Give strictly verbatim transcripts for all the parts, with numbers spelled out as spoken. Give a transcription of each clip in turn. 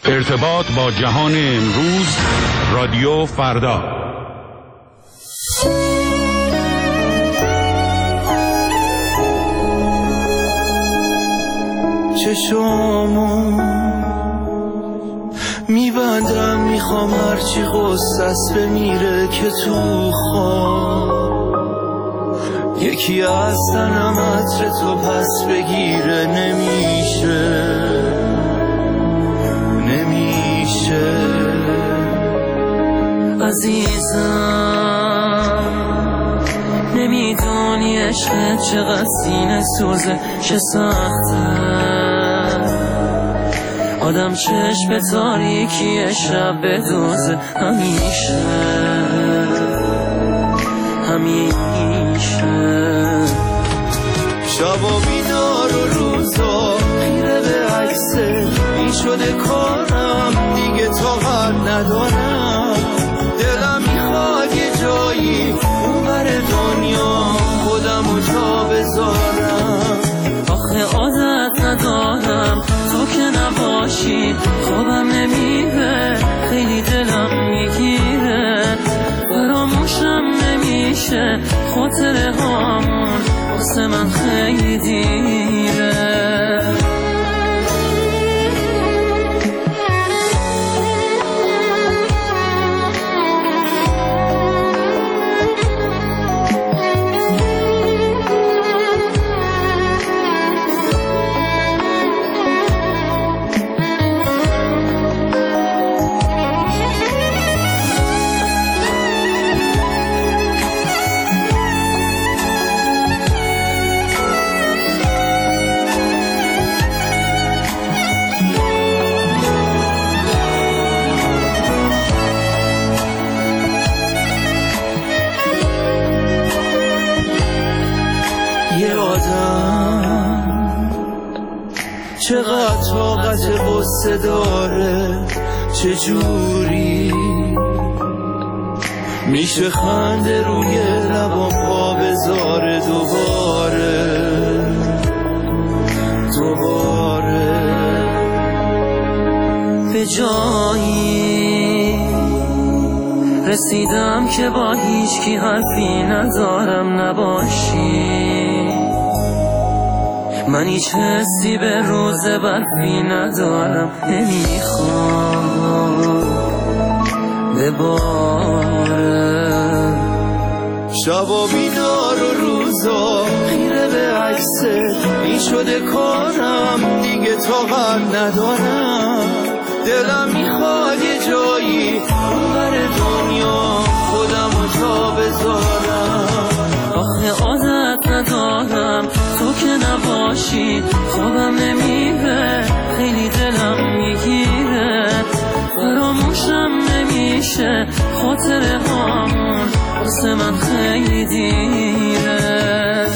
ارتباط با جهان امروز، رادیو فردا. چشامو میبندم، میخوام هرچی غصت بمیره که تو خواب یکی از تنم عطر تو پس بگیره. نمیشه نمیشه عزیزم، نمیدونی عشق چقدر سینه سوزه، چه سخته آدم چشم تاریکی شب بدوزه. همیشه همیشه شبا بیدار و روزا خیره به عکسه، این شده کارم دیگه طاقت ندارم. دلم میخواد یه جایی اون بر دنیا خودمو جا بذارم. آخه عادت ندارم تو که نباشی، خوابم نمیره، خیلی دلم میگیره، فراموشم نمیشه، خاطره هامون واسه من خیلی دیره. چقدر طاقت غصه داره، چجوری میشه خنده روی لبام پا بذاره دوباره دوباره. به جایی رسیدم که با هیچ کی حرفی ندارم نباشی، من هیچ حسی به روز برفی ندارم، نمیخوام بباره. شبا بیدار و روزا خیره به عکسه، این شده کارم دیگه طاقت ندارم. دلم میخواد یه جایی اون بر دنیا خودمو جا بذارم. آخه عادت ندارم تو که نباشی، خوابم نمیره، خیلی دلم میگیره، فراموشم نمیشه، خاطره هامون واسه من خیلی دیره.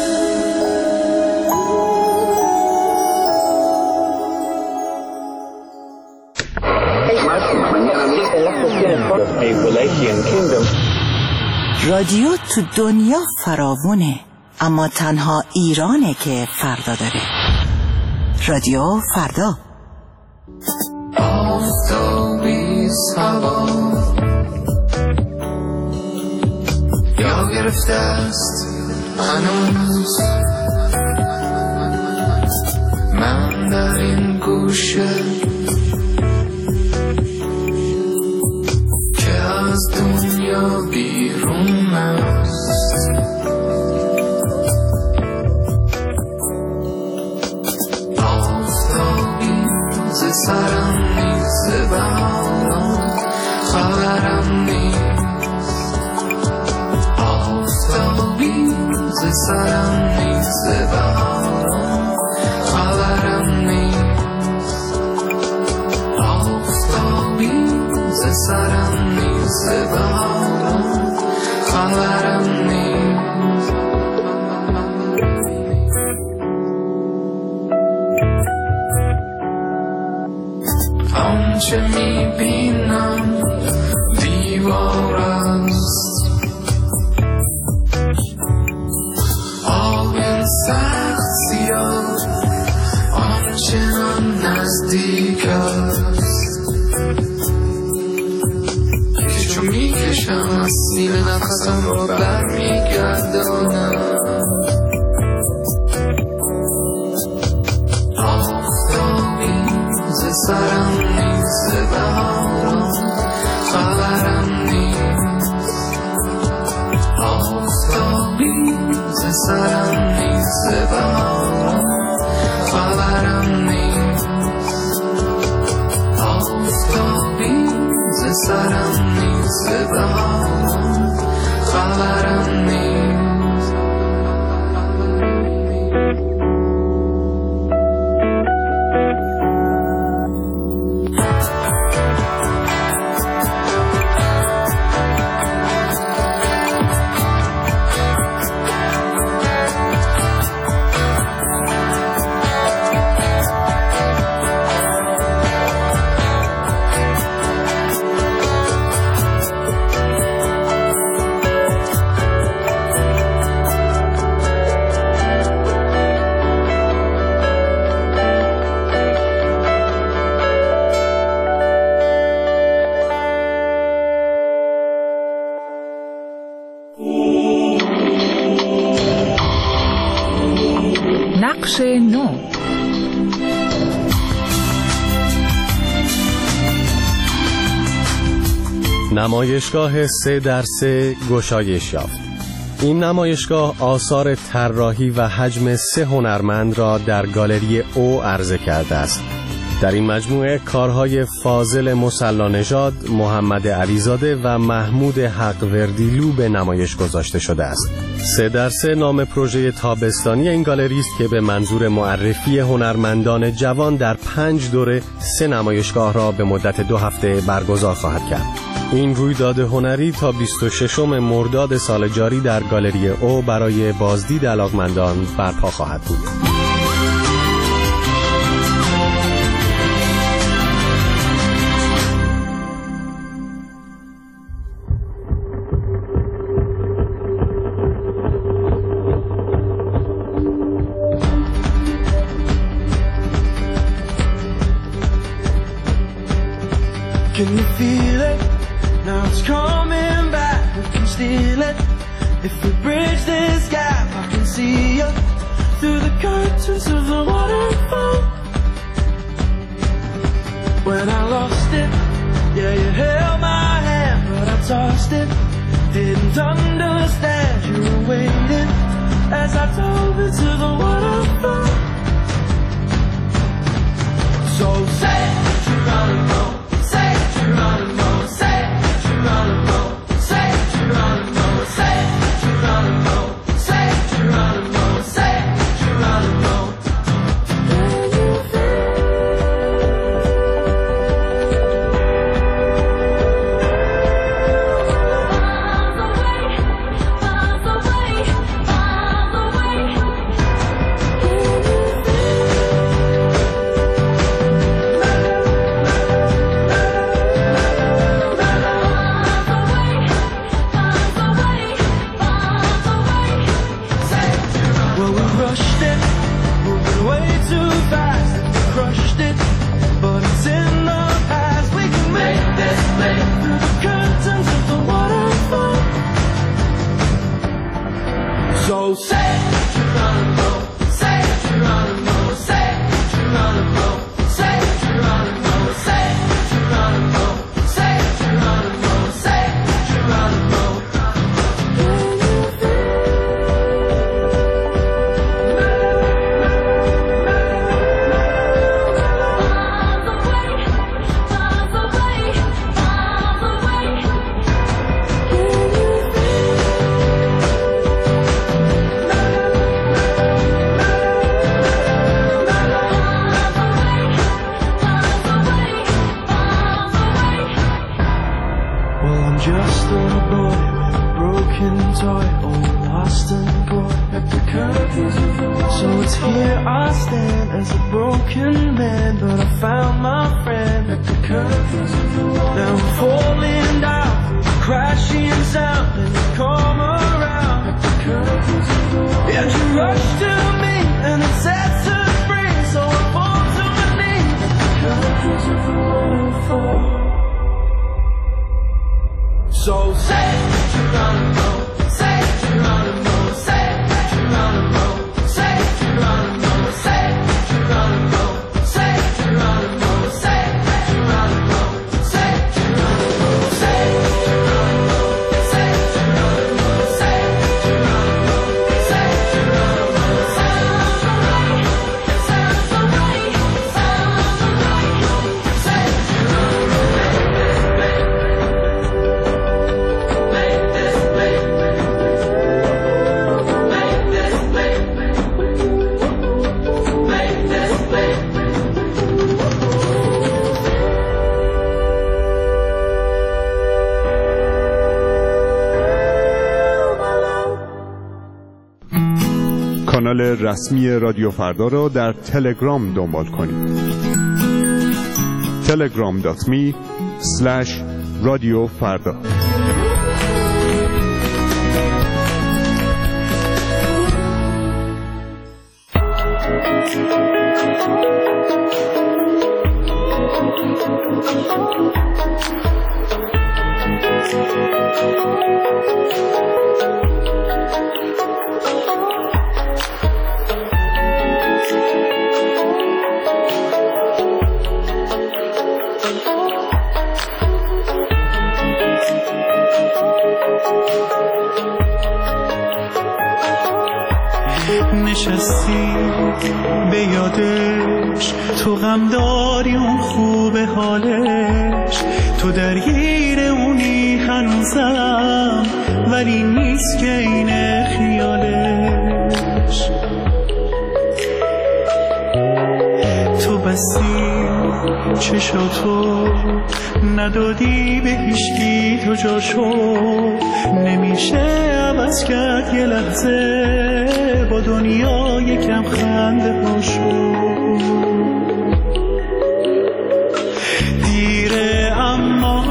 رادیو تو دنیا فراوونه، اما تنها ایرانه که فردا داره. رادیو فردا. آفتابی هوا یا گرفته است هنوز، من در این گوشه که از دنیا بیرون است. آفتابی ز سرم نیست، بهاران خبرم نیست. آفتابی ز سرم نیست، بهاران خبرم نیست. آفتابی ز سرم نیست، بهاران خبرم نیست. آنچه میبینم دیوار است، آب سخت سیاه آنچنان نزدیک است. میکشم از سینه نفسم رو برمیگردانم آفتابی ز سرم نیست بهارم خبرم نیست آفتابی ز سرم نیست بهارم خبرم نیست آفتابی ز سرم نیست بهارم خبرم نیست نقش نو. نمایشگاه سه در سه گشایش یافت. این نمایشگاه آثار طراحی و حجم سه هنرمند را در گالری او عرضه کرده است. در این مجموعه کارهای فاضل مصلانژاد، محمد علیزاده و محمود حقوردیلو به نمایش گذاشته شده است. سه در سه نام پروژه تابستانی این گالری است که به منظور معرفی هنرمندان جوان در پنج دوره سه نمایشگاه را به مدت دو هفته برگزار خواهد کرد. این رویداد هنری تا بیست و ششم مرداد سال جاری در گالری او برای بازدید علاقمندان برپا خواهد بود. Can you feel it? Now it's coming back. We can steal it. If we bridge this gap, I can see you through the curtains of the waterfall. When I lost it, yeah, you held my hand, but I tossed it. Didn't understand you were waiting as I dove into the waterfall. So say that you're running low. Geronimo, say Geronimo, say Geronimo, say Geronimo, say Geronimo, say Geronimo. So say Geronimo, say Geronimo, say Geronimo, say Geronimo, say Geronimo, say Geronimo, say Geronimo. Just a boy with a broken toy, all lost and gone at the curtains of the wall. So it's here I stand as a broken man, but I found my friend at the curtains of the wall. Now I'm falling down with a crashing sound, and you come around at the curtains of the wall. And you rush to me, and it sets us free, so I fall to my knees at the curtains of the waterfall. So say Geronimo, say Geronimo, say Geronimo, say Geronimo, say Geronimo, say Geronimo, say Geronimo, say Geronimo, say Geronimo, say Geronimo, say Geronimo, say Geronimo, sounds alright, sounds alright, sounds alright, say Geronimo. کانال رسمی رادیو فردا را در تلگرام دنبال کنید. تلگرام دات می اسلش رادیو فردا. نشستی به یادش، تو غم داری اون خوب حالش، تو درگیر اونی هنوزم ولی نیست که این خیالش. تو بستی چشاتو ندادی به هیچکی، تو جاشو نمیشه عوض کرد یه لحظه، با دنیا یکم خنده پاشو. دیره اما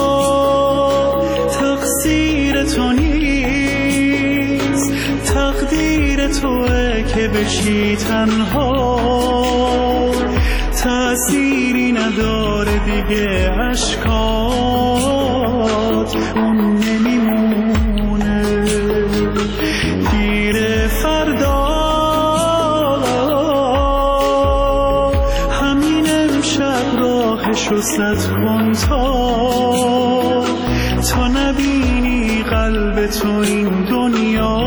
تقصیر تو نیست، تقدیر توه که بشی تنها، تأثیری نداره دیگه اشکات اون نمیمونه. دیر فردا همین امشب راهشو سد کن تا تا نبینی قلب تو این دنیا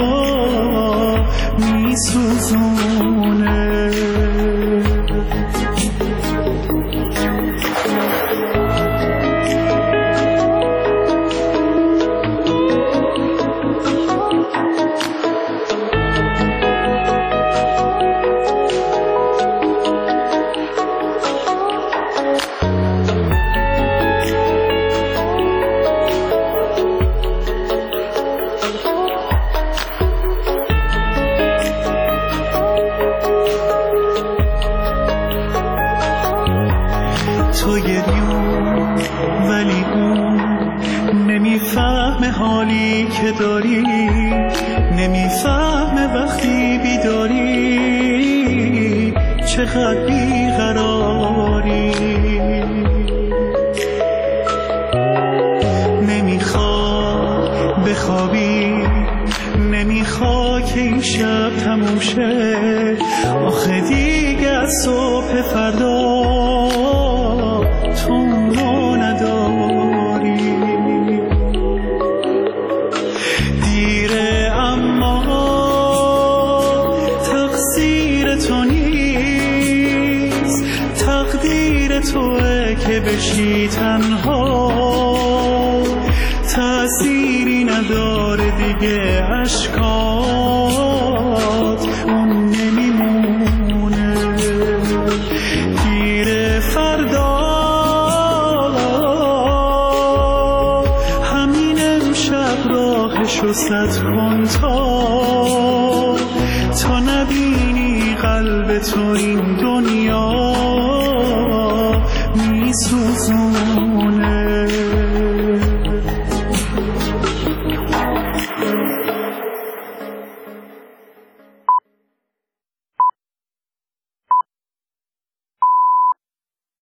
میسوزونه. تو گریون ولی اون نمیفهمه حالی که داری، نمیفهمه وقتی بیداری چقدر بیقراری. نمیخواد بخوابی، نمیخواد که این شب تموم شه، آخه دیگه از صبح فردا تو اونو نداری. دیره اما تقصیر تو نیست، تقدیر توه که بشی تنها، تأثیری نداره دیگه اشکات اون نمیمونه. دیره فردا همین امشب راهشو سد کن تا تا نبینی قلب تو این دنیا میسوزون.